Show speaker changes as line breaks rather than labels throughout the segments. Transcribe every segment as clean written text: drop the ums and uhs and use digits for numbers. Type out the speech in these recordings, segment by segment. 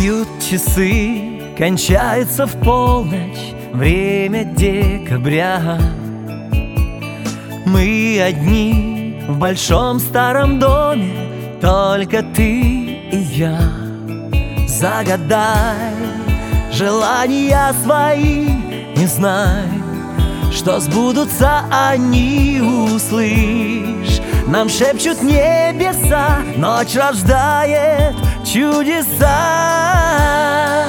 Бьют часы, кончается в полночь время декабря. Мы одни в большом старом доме, только ты и я. Загадай желания свои, не знай, что сбудутся они, услышь. Нам шепчут небеса, ночь рождает чудеса.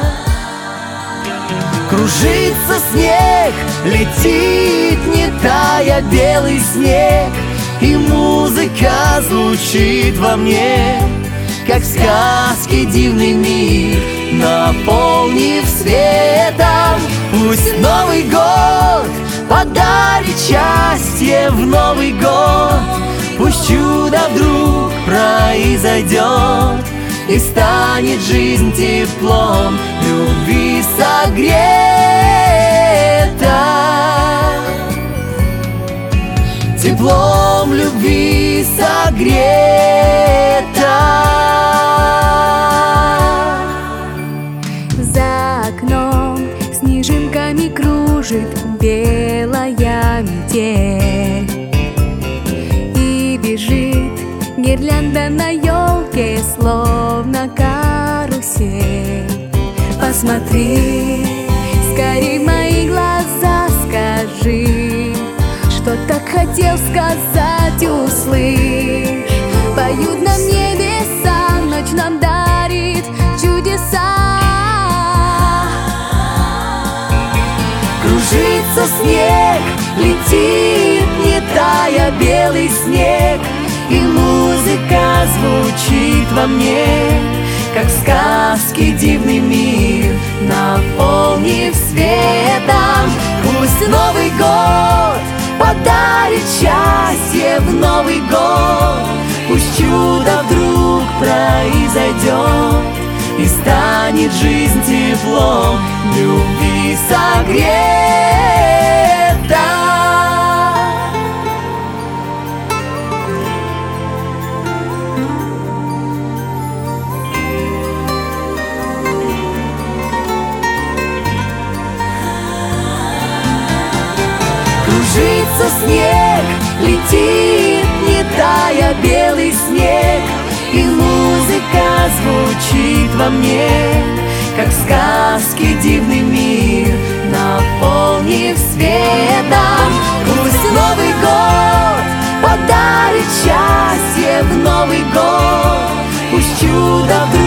Кружится снег, летит, не тая, белый снег, и музыка звучит во мне, как в сказке дивный мир, наполнив светом. Пусть Новый год подарит счастье в Новый год, пусть чудо вдруг произойдет, и станет жизнь теплом любви согрета. Теплом любви согрета.
За окном снежинками кружит белая метель, и бежит гирлянда на елке, словно карусель. Посмотри, скорей в мои глаза, скажи, что так хотел сказать, услышь. Поют нам небеса, ночь нам дарит чудеса.
Кружится снег, летит, не тая, белый снег, и музыка звучит во мне, как в сказке дивный мир, наполнив светом. Пусть Новый год подарит счастье в Новый год, пусть чудо вдруг произойдет, и станет жизнь теплом любви согрета. Кружится снег, летит, не тая, белый снег, и музыка звучит во мне, как в сказке дивный мир, наполнив светом. Пусть Новый год подарит счастье в Новый год, пусть чудо вдруг